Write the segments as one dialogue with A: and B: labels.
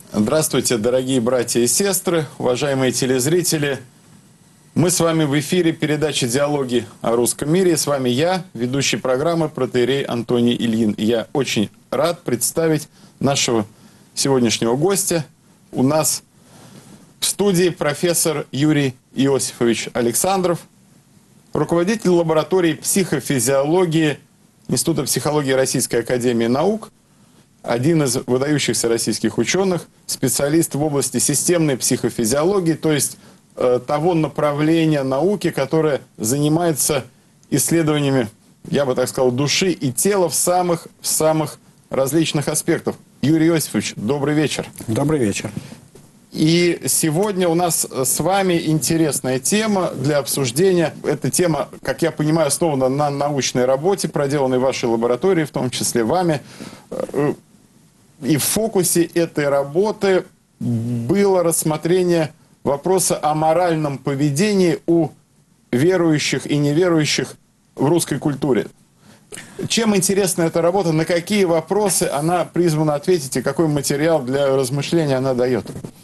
A: Здравствуйте, дорогие братья и сестры, уважаемые телезрители. Мы с вами в эфире передачи «Диалоги о русском мире». И с вами я, ведущий программы протоиерей Антоний Ильин. И я очень рад представить нашего сегодняшнего гостя. У нас в студии профессор Юрий Иосифович Александров, руководитель лаборатории психофизиологии Института психологии Российской академии наук, один из выдающихся российских ученых, специалист в области системной психофизиологии, то есть того направления науки, которое занимается исследованиями, я бы так сказал, души и тела в самых различных аспектах. Юрий Иосифович, добрый вечер.
B: Добрый вечер.
A: И сегодня у нас с вами интересная тема для обсуждения. Эта тема, как я понимаю, основана на научной работе, проделанной в вашей лаборатории, в том числе вами. И в фокусе этой работы было рассмотрение вопроса о моральном поведении у верующих и неверующих в русской культуре. Чем интересна эта работа, на какие вопросы она призвана ответить и какой материал для размышления она дает?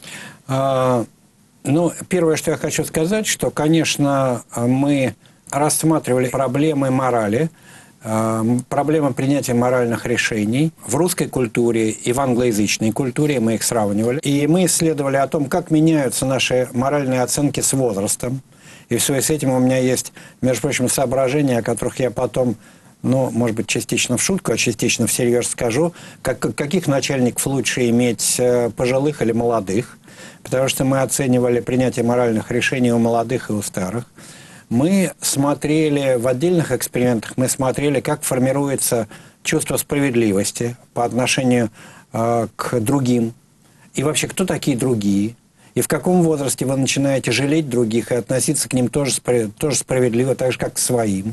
B: Ну, первое, что я хочу сказать, что, конечно, мы рассматривали проблемы морали, проблемы принятия моральных решений в русской культуре и в англоязычной культуре, мы их сравнивали. И мы исследовали о том, как меняются наши моральные оценки с возрастом. И в связи с этим у меня есть, между прочим, соображения, о которых я потом, ну, может быть, частично в шутку, а частично всерьез скажу, каких начальников лучше иметь, пожилых или молодых. Потому что мы оценивали принятие моральных решений у молодых и у старых. Мы смотрели в отдельных экспериментах, мы смотрели, как формируется чувство справедливости по отношению к другим. И вообще, кто такие другие? И в каком возрасте вы начинаете жалеть других и относиться к ним тоже справедливо, так же, как к своим.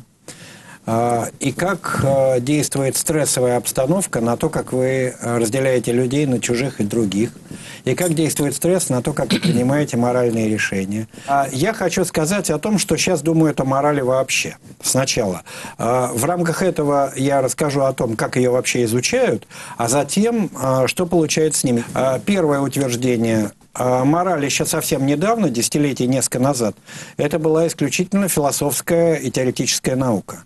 B: И как действует стрессовая обстановка на то, как вы разделяете людей на чужих и других. И как действует стресс на то, как вы принимаете моральные решения. Я хочу сказать о том, что сейчас думают о морали вообще. Сначала. В рамках этого я расскажу о том, как ее вообще изучают, а затем, что получается с ними. Первое утверждение. Мораль еще совсем недавно, десятилетий несколько назад, это была исключительно философская и теоретическая наука.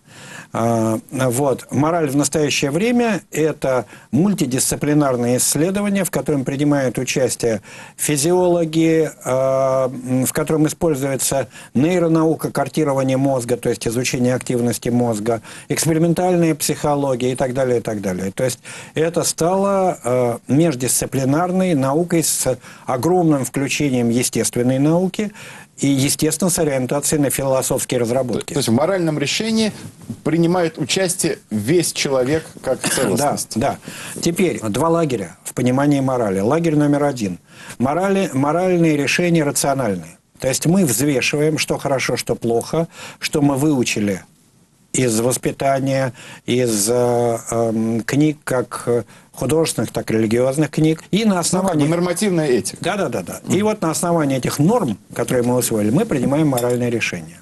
B: Вот. Мораль в настоящее время – это мультидисциплинарное исследование, в котором принимают участие физиологи, в котором используется нейронаука, картирование мозга, то есть изучение активности мозга, экспериментальная психология и так далее, и так далее. То есть это стало междисциплинарной наукой с огромным включением естественной науки и, естественно, с ориентацией на философские разработки.
A: То есть в моральном решении принимает участие весь человек как целостность.
B: Да, да. Теперь два лагеря в понимании морали. Лагерь номер один. Моральные решения рациональные. То есть мы взвешиваем, что хорошо, что плохо, что мы выучили из воспитания, из книг, как художественных, так и религиозных книг. И на основании...
A: Ну, нормативная этика.
B: Да. И вот на основании этих норм, которые мы усвоили, мы принимаем моральные решения.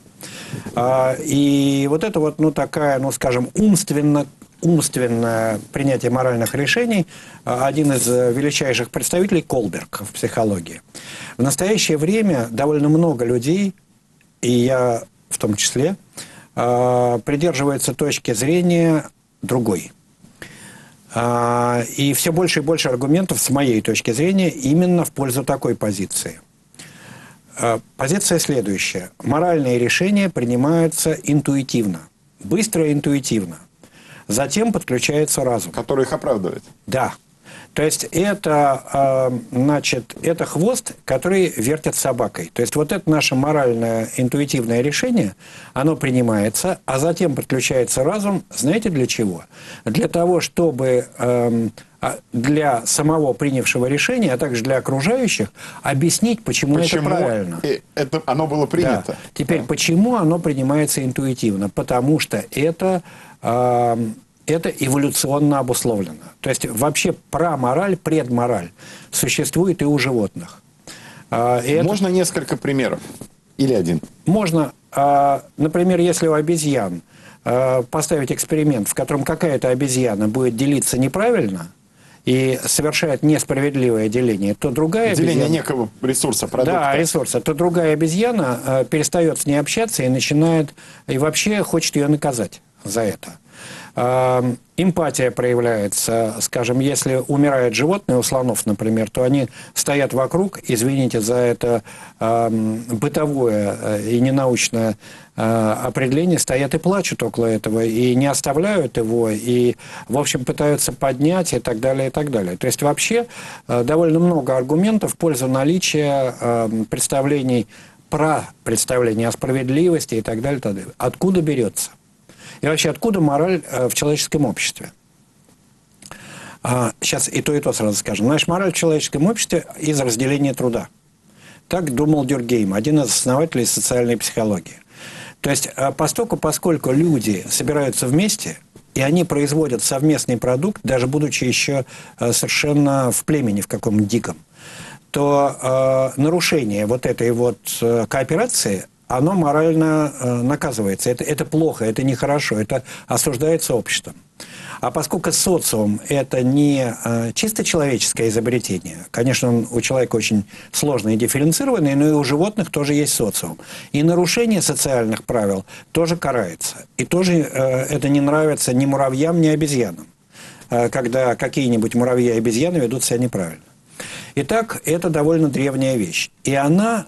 B: И вот это вот, ну, такая, ну, скажем, умственное принятие моральных решений, один из величайших представителей Колберг в психологии. В настоящее время довольно много людей, и я в том числе, придерживается точки зрения другой. И все больше и больше аргументов, с моей точки зрения, именно в пользу такой позиции. Позиция следующая. Моральные решения принимаются интуитивно. Быстро и интуитивно. Затем подключается разум.
A: Который их оправдывает.
B: Да. То есть это, это хвост, который вертит собакой. То есть вот это наше моральное интуитивное решение, оно принимается, а затем подключается разум. Знаете для чего? Для того, чтобы для самого принявшего решения, а также для окружающих, объяснить, почему это правильно.
A: Это оно было принято.
B: Да. Теперь, почему оно принимается интуитивно? Потому что это эволюционно обусловлено. То есть вообще прамораль, предмораль существует и у животных.
A: Можно несколько примеров? Или один?
B: Можно. Например, если у обезьян поставить эксперимент, в котором какая-то обезьяна будет делиться неправильно, и совершает несправедливое деление, то другая
A: деление
B: обезьяна...
A: некого ресурса, продукта.
B: Да, ресурса. То другая обезьяна перестает с ней общаться и начинает... И вообще хочет ее наказать за это. Эмпатия проявляется, скажем, если умирает животное, у слонов, например, то они стоят вокруг, извините за это бытовое и ненаучное определение, стоят и плачут около этого, и не оставляют его, и, в общем, пытаются поднять и так далее, и так далее. То есть, вообще, довольно много аргументов в пользу наличия представлений о справедливости и так далее, и так далее. Откуда берется? И вообще, откуда мораль в человеческом обществе? Сейчас и то сразу скажем. Знаешь, мораль в человеческом обществе из разделения труда. Так думал Дюркгейм, один из основателей социальной психологии. То есть, поскольку люди собираются вместе, и они производят совместный продукт, даже будучи еще совершенно в племени в каком-нибудь диком, то нарушение вот этой вот кооперации, оно морально наказывается. Это плохо, это нехорошо, это осуждается обществом. А поскольку социум – это не чисто человеческое изобретение, конечно, у человека очень сложное и дифференцированное, но и у животных тоже есть социум. И нарушение социальных правил тоже карается. И тоже это не нравится ни муравьям, ни обезьянам, когда какие-нибудь муравьи и обезьяны ведут себя неправильно. Итак, это довольно древняя вещь. И она,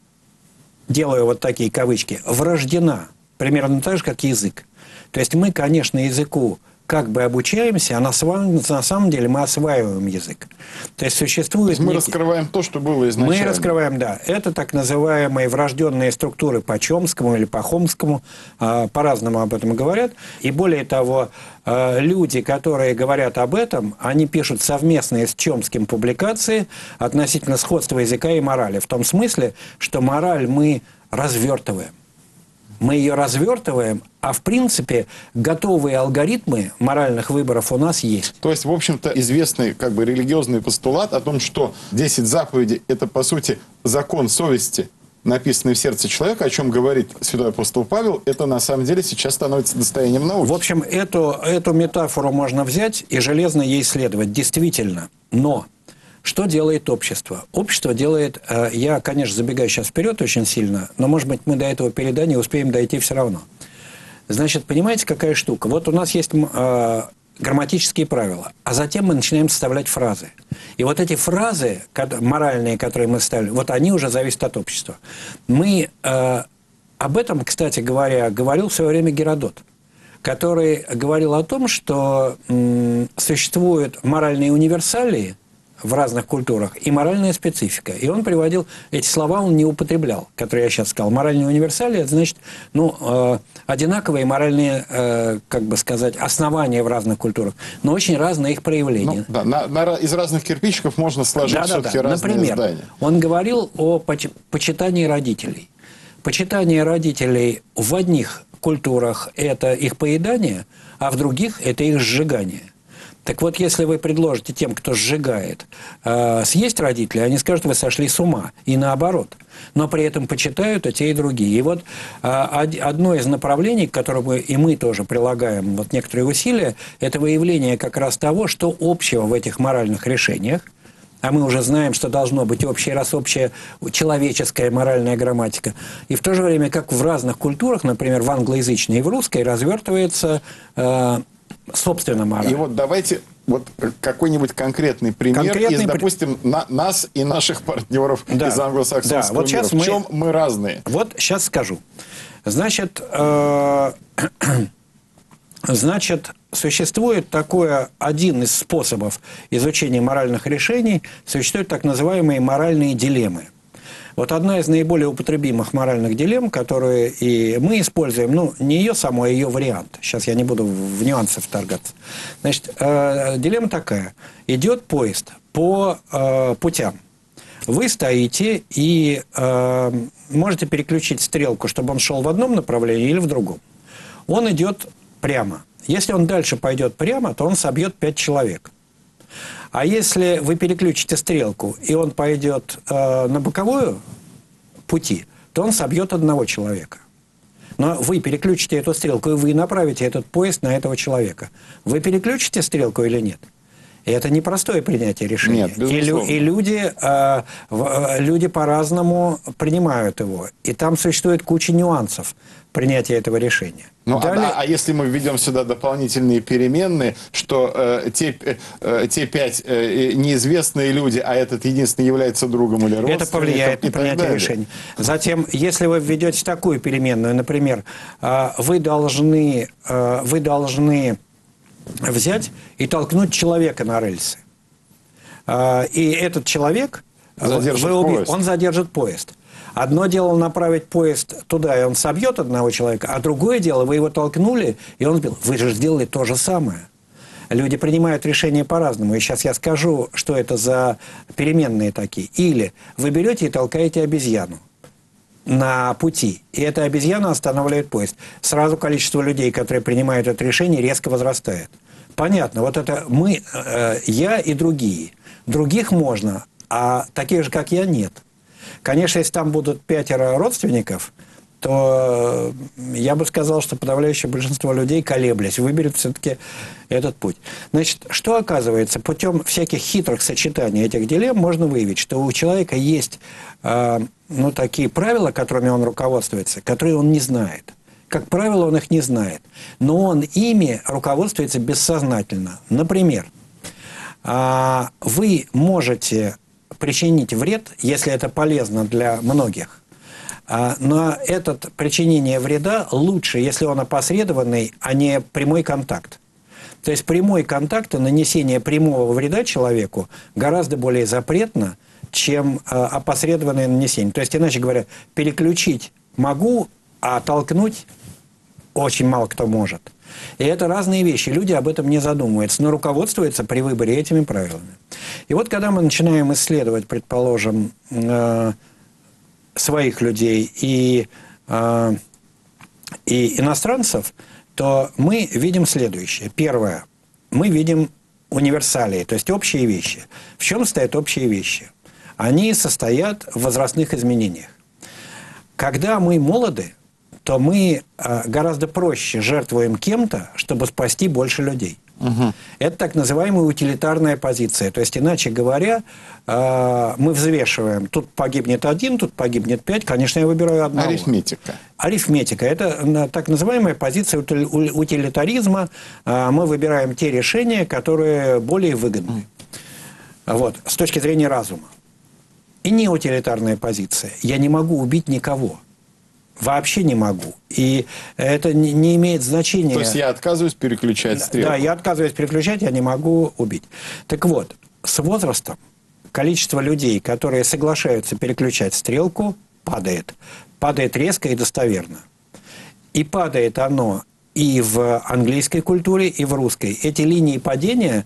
B: делаю вот такие кавычки, врождена примерно так же, как язык. То есть мы, конечно, языку как бы обучаемся, а на самом деле мы осваиваем язык. То есть существует...
A: мы раскрываем то, что было изначально.
B: Мы раскрываем, да. Это так называемые врожденные структуры по Чомскому или по Хомскому. По-разному об этом говорят. И более того, люди, которые говорят об этом, они пишут совместные с Чомским публикации относительно сходства языка и морали. В том смысле, что мораль мы развертываем. Мы ее развертываем, а в принципе готовые алгоритмы моральных выборов у нас есть.
A: То есть, в общем-то, известный как бы религиозный постулат о том, что 10 заповедей – это, по сути, закон совести, написанный в сердце человека, о чем говорит святой апостол Павел, это на самом деле сейчас становится достоянием науки.
B: В общем, эту метафору можно взять и железно ей следовать. Действительно. Но что делает общество? Общество делает... Я, конечно, забегаю сейчас вперед очень сильно, но, может быть, мы до этого передания успеем дойти все равно. Значит, понимаете, какая штука? Вот у нас есть грамматические правила, а затем мы начинаем составлять фразы. И вот эти фразы моральные, которые мы ставили, вот они уже зависят от общества. Мы об этом, кстати говоря, говорил в свое время Геродот, который говорил о том, что существуют моральные универсалии в разных культурах и моральная специфика. И он приводил, эти слова он не употреблял, которые я сейчас сказал. Моральные универсалии, это значит, одинаковые моральные, как бы сказать, основания в разных культурах, но очень разные их проявления.
A: Ну, да, из разных кирпичиков можно сложить все-таки разные
B: Например,
A: здания.
B: Он говорил о почитании родителей. Почитание родителей в одних культурах – это их поедание, а в других – это их сжигание. Так вот, если вы предложите тем, кто сжигает, съесть родителей, они скажут, вы сошли с ума. И наоборот. Но при этом почитают и те, и другие. И вот одно из направлений, к которому и мы тоже прилагаем вот некоторые усилия, это выявление как раз того, что общего в этих моральных решениях. А мы уже знаем, что должно быть общее, раз общая человеческая моральная грамматика. И в то же время, как в разных культурах, например, в англоязычной и в русской, развертывается... собственно, мораль.
A: И вот давайте вот какой-нибудь конкретный пример из, допустим, нас и наших партнеров из англосаксонского
B: вот
A: мира. В чем мы разные?
B: Вот сейчас скажу. Значит, существует один из способов изучения моральных решений, существуют так называемые моральные дилеммы. Вот одна из наиболее употребимых моральных дилемм, которые и мы используем, не ее саму, а ее вариант. Сейчас я не буду в нюансы вторгаться. Значит, дилемма такая. Идет поезд по путям. Вы стоите и можете переключить стрелку, чтобы он шел в одном направлении или в другом. Он идет прямо. Если он дальше пойдет прямо, то он собьет 5 человек. А если вы переключите стрелку, и он пойдет на боковую пути, то он собьет 1 человека. Но вы переключите эту стрелку, и вы направите этот поезд на этого человека. Вы переключите стрелку или нет? И это непростое принятие решения.
A: Нет, безусловно.
B: И люди по-разному принимают его. И там существует куча нюансов принятия этого решения.
A: Ну,
B: Далее...
A: а если мы введем сюда дополнительные переменные, что те 5 неизвестные люди, а этот единственный является другом или родственником,
B: это повлияет на принятие решения. Затем, если вы введете такую переменную, например, вы должны взять и толкнуть человека на рельсы. И этот человек, он задержит поезд. Одно дело направить поезд туда, и он собьет одного человека, а другое дело, вы его толкнули, и он сбил. Вы же сделали то же самое. Люди принимают решения по-разному. И сейчас я скажу, что это за переменные такие. Или вы берете и толкаете обезьяну на пути, и эта обезьяна останавливает поезд. Сразу количество людей, которые принимают это решение, резко возрастает. Понятно, вот это мы, я и другие. Других можно, а таких же, как я, нет. Конечно, если там будут 5 родственников, то я бы сказал, что подавляющее большинство людей, колеблясь, выберет все-таки этот путь. Значит, что оказывается? Путем всяких хитрых сочетаний этих дилемм можно выявить, что у человека есть такие правила, которыми он руководствуется, которые он не знает. Как правило, он их не знает. Но он ими руководствуется бессознательно. Например, вы можете причинить вред, если это полезно для многих. Но это причинение вреда лучше, если он опосредованный, а не прямой контакт. То есть прямой контакт и нанесение прямого вреда человеку гораздо более запретно, чем опосредованное нанесение. То есть, иначе говоря, переключить могу, а толкнуть очень мало кто может. И это разные вещи. Люди об этом не задумываются, но руководствуются при выборе этими правилами. И вот когда мы начинаем исследовать, предположим, своих людей и иностранцев, то мы видим следующее. Первое. Мы видим универсалии, то есть общие вещи. В чем стоят общие вещи? Они состоят в возрастных изменениях. Когда мы молоды, то мы гораздо проще жертвуем кем-то, чтобы спасти больше людей. Угу. Это так называемая утилитарная позиция. То есть, иначе говоря, мы взвешиваем. Тут погибнет 1, тут погибнет 5. Конечно, я выбираю одного.
A: Арифметика.
B: Арифметика. Это так называемая позиция утилитаризма. Мы выбираем те решения, которые более выгодны. Вот, с точки зрения разума. И не утилитарная позиция. Я не могу убить никого. Вообще не могу. И это не имеет значения.
A: То есть я отказываюсь переключать стрелку? Да,
B: я отказываюсь переключать, я не могу убить. Так вот, с возрастом количество людей, которые соглашаются переключать стрелку, падает. Падает резко и достоверно. И падает оно и в английской культуре, и в русской. Эти линии падения,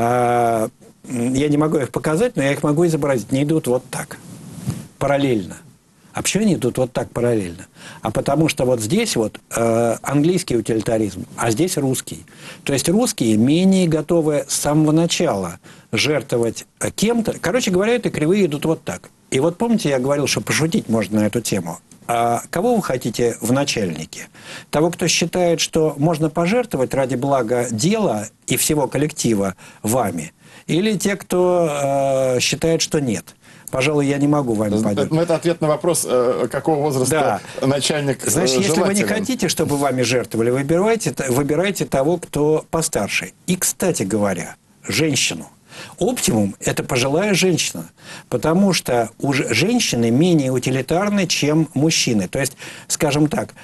B: я не могу их показать, но я их могу изобразить. Они идут вот так, параллельно. А почему они идут вот так параллельно? А потому что вот здесь вот английский утилитаризм, а здесь русский. То есть русские менее готовы с самого начала жертвовать кем-то. Короче говоря, эти кривые идут вот так. И вот помните, я говорил, что пошутить можно на эту тему. А кого вы хотите в начальнике? Того, кто считает, что можно пожертвовать ради блага дела и всего коллектива вами? Или те, кто считает, что нет? Пожалуй, я не могу вами пойти.
A: Ну, это ответ на вопрос, какого возраста начальник
B: Значит, если вы не хотите, чтобы вами жертвовали, выбирайте того, кто постарше. И, кстати говоря, женщину. Оптимум – это пожилая женщина, потому что женщины менее утилитарны, чем мужчины. То есть, скажем так,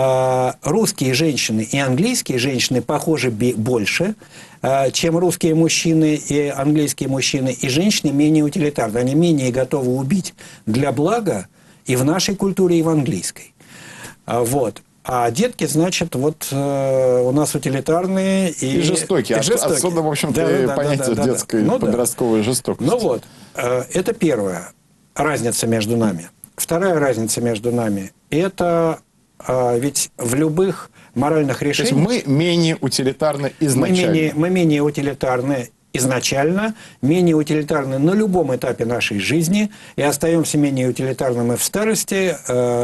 B: русские женщины и английские женщины похожи больше, чем русские мужчины и английские мужчины, и женщины менее утилитарны. Они менее готовы убить для блага и в нашей культуре, и в английской. Вот. А детки, значит, вот у нас утилитарные и
A: жестокие. Отсюда, в общем-то, понятие детской подростковой жестокости.
B: Ну вот, это первая разница между нами. Вторая разница между нами – это ведь в любых моральных решениях…
A: То есть мы менее утилитарны изначально.
B: Мы менее утилитарны изначально, менее утилитарны на любом этапе нашей жизни, и остаемся менее утилитарными в старости.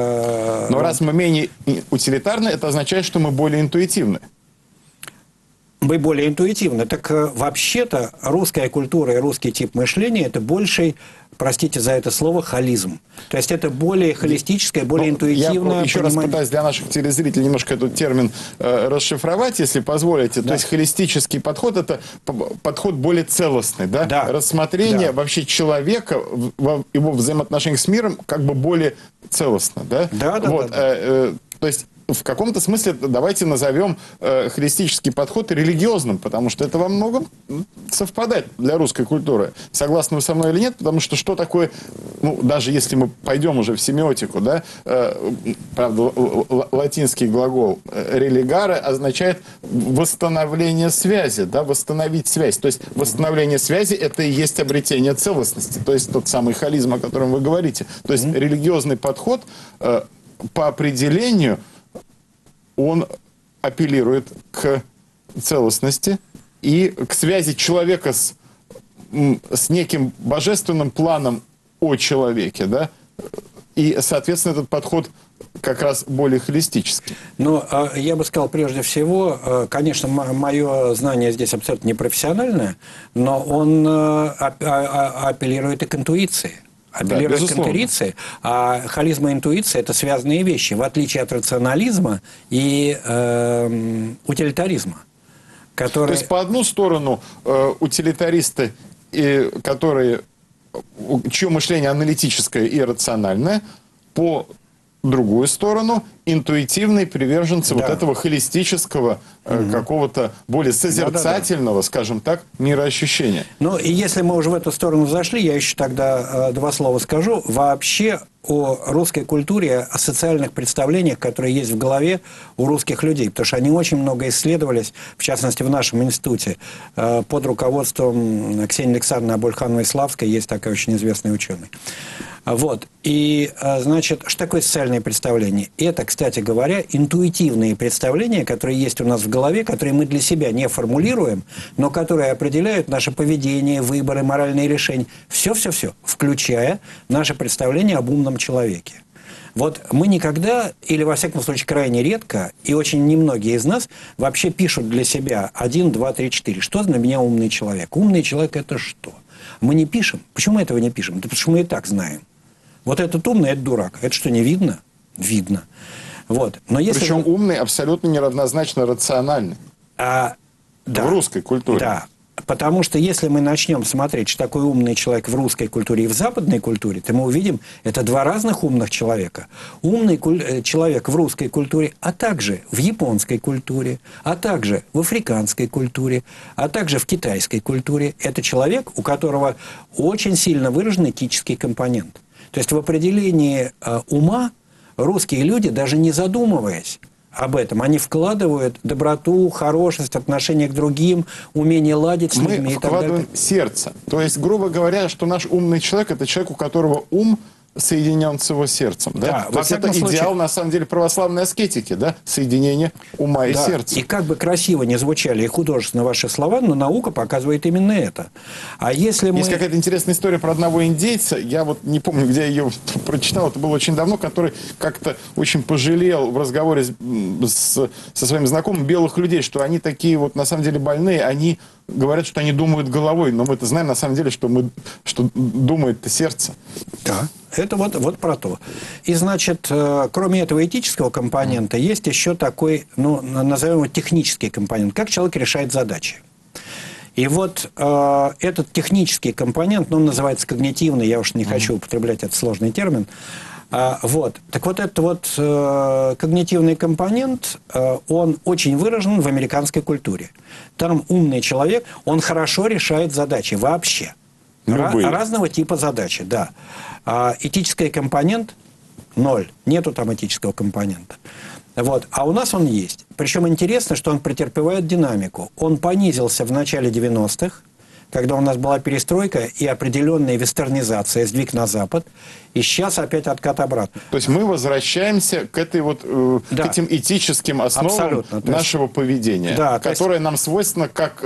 A: Но раз мы менее утилитарны, это означает, что мы более интуитивны.
B: мы более интуитивны. Так вообще-то русская культура и русский тип мышления – это больший, простите за это слово, холизм. То есть это более холистическое, более интуитивное.
A: Я еще раз пытаюсь для наших телезрителей немножко этот термин расшифровать, если позволите.
B: Да.
A: То есть холистический подход – это подход более целостный, да?
B: Да.
A: Рассмотрение вообще человека в его взаимоотношениях с миром как бы более целостно, да?
B: Да.
A: То есть в каком-то смысле давайте назовем холистический подход религиозным, потому что это во многом совпадает для русской культуры. Согласны вы со мной или нет? Потому что такое, ну, даже если мы пойдем уже в семиотику, да, правда, латинский глагол «religare» означает восстановление связи, да, восстановить связь. То есть восстановление связи – это и есть обретение целостности, то есть тот самый холизм, о котором вы говорите. То есть религиозный подход по определению он апеллирует к целостности и к связи человека с неким божественным планом о человеке, да? И, соответственно, этот подход как раз более холистический.
B: Ну, я бы сказал, прежде всего, конечно, мое знание здесь абсолютно непрофессиональное, но он апеллирует и к интуиции. Апеллирует к интуиции, а холизм и интуиция – это связанные вещи, в отличие от рационализма и утилитаризма.
A: То есть, по одну сторону, утилитаристы, чье мышление аналитическое и рациональное, по другую сторону, интуитивные приверженцы вот этого холистического, какого-то более созерцательного, скажем так, мироощущения.
B: Ну, и если мы уже в эту сторону зашли, я еще тогда два слова скажу. Вообще о русской культуре, о социальных представлениях, которые есть в голове у русских людей, потому что они очень много исследовались, в частности, в нашем институте, под руководством Ксении Александровны Абульхановой-Славской, есть такой очень известный ученый. Вот. И, значит, что такое социальные представления? Это, кстати говоря, интуитивные представления, которые есть у нас в голове, которые мы для себя не формулируем, но которые определяют наше поведение, выборы, моральные решения. Все-все-все, включая наше представление об умном человеке. Вот мы никогда, или во всяком случае крайне редко, и очень немногие из нас вообще пишут для себя 1, 2, 3, 4. Что для меня умный человек? Умный человек – это что? Мы не пишем. Почему мы этого не пишем? Да потому что мы и так знаем. Вот этот умный – это дурак. Это что, не видно? Видно. Вот. Но если
A: причем умный абсолютно неравнозначно рациональный.
B: Да.
A: В русской культуре.
B: Да. Потому что если мы начнем смотреть, что такое умный человек в русской культуре и в западной культуре, то мы увидим, это два разных умных человека. Умный человек в русской культуре, а также в японской культуре, а также в африканской культуре, а также в китайской культуре. Это человек, у которого очень сильно выражен этический компонент. То есть в определении ума русские люди, даже не задумываясь об этом, они вкладывают доброту, хорошесть, отношение к другим, умение ладить с людьми.
A: Мы вкладываем сердце. То есть, грубо говоря, что наш умный человек – это человек, у которого ум соединен с его сердцем. Да? То есть это идеал, на самом деле, православной аскетики, да? Соединение ума и сердца.
B: И как бы красиво не звучали и художественно ваши слова, но наука показывает именно это. А если мы...
A: Есть какая-то интересная история про одного индейца, я вот не помню, где я ее прочитал, это было очень давно, который как-то очень пожалел в разговоре со своими знакомыми белых людей, что они такие вот на самом деле больные, они говорят, что они думают головой, но мы-то знаем на самом деле, что думает-то сердце.
B: Да. Это вот про то. И, значит, кроме этого этического компонента, есть еще такой, ну, назовем его технический компонент. Как человек решает задачи. И вот этот технический компонент, ну, он называется когнитивный, я уж не хочу употреблять этот сложный термин. Вот. Так вот, этот вот когнитивный компонент, он очень выражен в американской культуре. Там умный человек, он хорошо решает задачи вообще. Разного типа задачи, да. Этический компонент – 0. Нету там этического компонента. Вот. А у нас он есть. Причем интересно, что он претерпевает динамику. Он понизился в начале 90-х, когда у нас была перестройка и определенная вестернизация, сдвиг на Запад, и сейчас опять откат обратно.
A: То есть мы возвращаемся к этой вот, к этим этическим основам нашего поведения, которое нам свойственно, как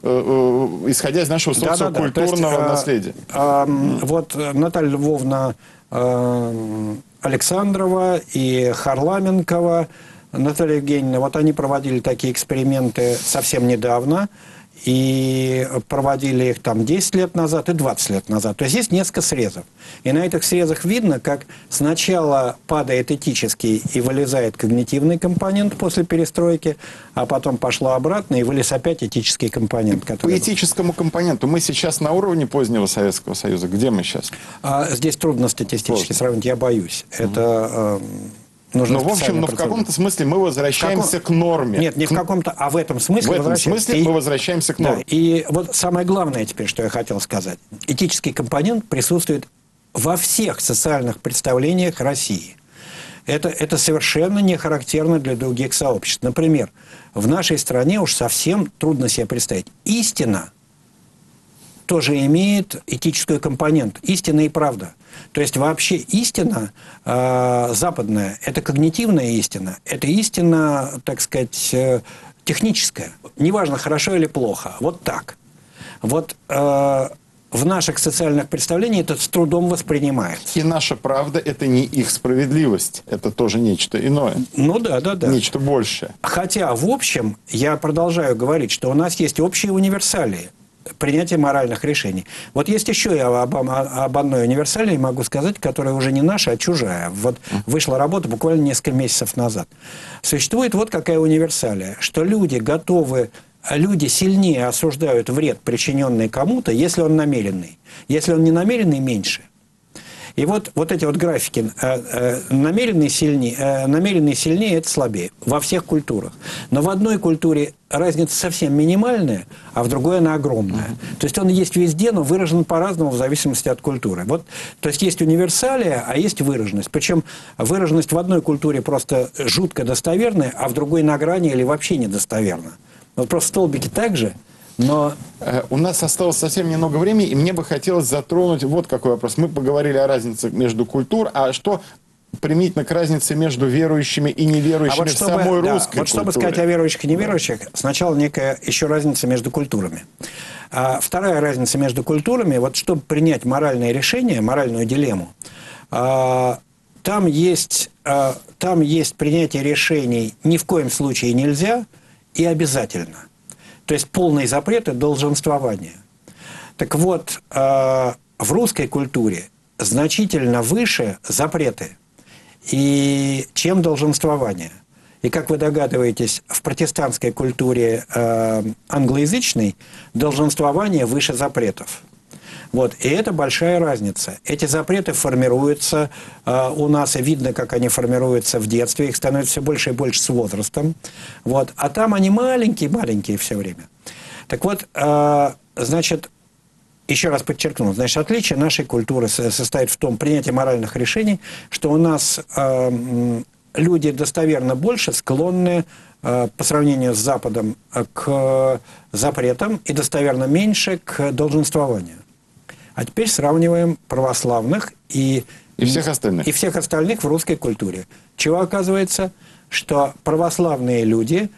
A: исходя из нашего социокультурного наследия.
B: Вот Наталья Львовна Александрова и Харламенкова Наталья Евгеньевна, вот они проводили такие эксперименты совсем недавно, и проводили их там 10 лет назад и 20 лет назад. То есть есть несколько срезов. И на этих срезах видно, как сначала падает этический и вылезает когнитивный компонент после перестройки, а потом пошло обратно и вылез опять этический компонент.
A: По этическому компоненту мы сейчас на уровне позднего Советского Союза. Где мы сейчас?
B: Здесь трудно статистически сравнить, я боюсь. Это...
A: Ну, в общем, в каком-то смысле мы возвращаемся к норме.
B: Нет, не в каком-то, а в этом смысле.
A: В этом смысле мы возвращаемся к норме.
B: Да, и вот самое главное теперь, что я хотел сказать. Этический компонент присутствует во всех социальных представлениях России. Это совершенно не характерно для других сообществ. Например, в нашей стране уж совсем трудно себе представить. Истина тоже имеет этическую компоненту. Истина и правда. То есть вообще истина западная – это когнитивная истина, это истина, так сказать, техническая. Неважно, хорошо или плохо. Вот так. Вот в наших социальных представлениях это с трудом воспринимается.
A: И наша правда – это не их справедливость. Это тоже нечто иное.
B: Ну да.
A: Нечто большее.
B: Хотя, в общем, я продолжаю говорить, что у нас есть общие универсалии принятия моральных решений. Вот есть еще я об одной универсалии могу сказать, которая уже не наша, а чужая. Вот вышла работа буквально несколько месяцев назад. Существует вот какая универсалия, что люди сильнее осуждают вред, причиненный кому-то, если он намеренный. Если он не намеренный, меньше. И вот эти вот графики, намеренный сильнее, это слабее. Во всех культурах. Но в одной культуре разница совсем минимальная, а в другой она огромная. То есть он есть везде, но выражен по-разному в зависимости от культуры. Вот, то есть есть универсалия, а есть выраженность. Причем выраженность в одной культуре просто жутко достоверная, а в другой на грани или вообще недостоверна. Вот просто столбики так же. Но
A: у нас осталось совсем немного времени, и мне бы хотелось затронуть вот какой вопрос. Мы поговорили о разнице между культур, а что применительно к разнице между верующими и неверующими в самой русской культуре?
B: Вот чтобы сказать о верующих и неверующих, сначала некая еще разница между культурами. Вторая разница между культурами, вот чтобы принять моральное решение, моральную дилемму, там есть принятие решений ни в коем случае нельзя и обязательно. То есть полный запрет и долженствование. Так вот, в русской культуре значительно выше запреты, чем долженствование. И, как вы догадываетесь, в протестантской культуре англоязычной долженствование выше запретов. Вот. И это большая разница. Эти запреты формируются у нас, и видно, как они формируются в детстве, их становится все больше и больше с возрастом. Вот. А там они маленькие-маленькие все время. Так вот, значит, еще раз подчеркну, значит, отличие нашей культуры состоит в том, принятии моральных решений, что у нас люди достоверно больше склонны по сравнению с Западом к запретам и достоверно меньше к долженствованию. А теперь сравниваем православных и всех остальных в русской культуре. Чего оказывается? Что православные люди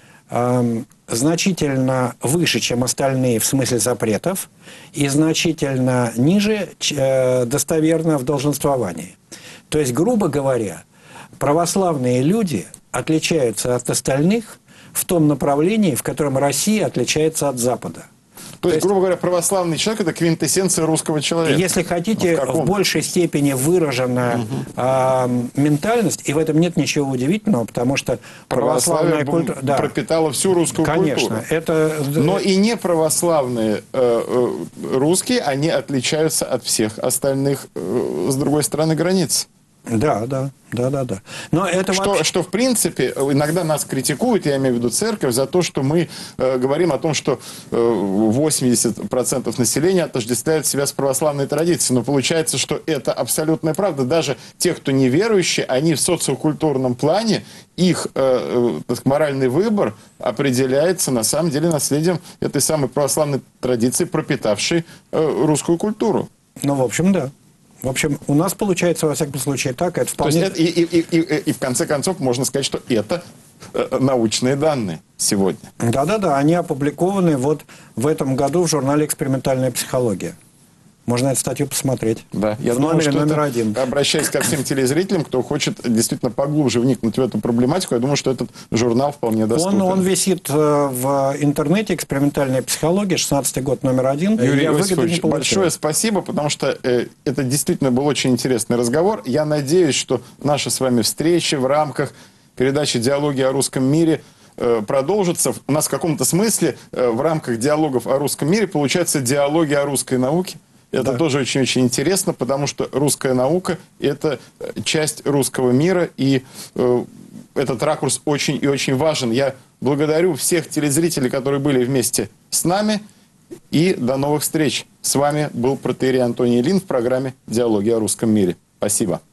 B: значительно выше, чем остальные в смысле запретов, и значительно ниже достоверно в долженствовании. То есть, грубо говоря, православные люди отличаются от остальных в том направлении, в котором Россия отличается от Запада.
A: То есть, грубо говоря, православный человек – это квинтэссенция русского человека.
B: Если хотите, в большей степени выражена ментальность, и в этом нет ничего удивительного, потому что православная культура
A: пропитала всю русскую культуру. Но и не православные русские, они отличаются от всех остальных с другой стороны границ.
B: Да. Но это
A: что, в принципе, иногда нас критикуют, я имею в виду церковь, за то, что мы говорим о том, что 80% населения отождествляют себя с православной традицией. Но получается, что это абсолютная правда. Даже те, кто неверующие, они в социокультурном плане, их моральный выбор определяется, на самом деле, наследием этой самой православной традиции, пропитавшей русскую культуру.
B: Ну, в общем, да. В общем, у нас получается, во всяком случае, так. Это вполне...
A: То есть и в конце концов можно сказать, что это научные данные сегодня.
B: Да. Они опубликованы вот в этом году в журнале «Экспериментальная психология». можно эту статью посмотреть.
A: Да, я
B: в
A: думаю,
B: номере
A: что
B: номер
A: это,
B: 1.
A: обращаясь ко всем телезрителям, кто хочет действительно поглубже вникнуть в эту проблематику, я думаю, что этот журнал вполне доступен.
B: Он висит в интернете, экспериментальная психология, 16-й год, номер 1.
A: Юрий
B: Я выгоды не
A: Иосифович,
B: получаю.
A: большое спасибо, потому что это действительно был очень интересный разговор. Я надеюсь, что наши с вами встречи в рамках передачи «Диалоги о русском мире» продолжится. У нас в каком-то смысле в рамках диалогов о русском мире получаются диалоги о русской науке. Это тоже очень-очень интересно, потому что русская наука – это часть русского мира, и этот ракурс очень и очень важен. Я благодарю всех телезрителей, которые были вместе с нами, и до новых встреч. С вами был протоиерей Антоний Ильин в программе «Диалоги о русском мире». Спасибо.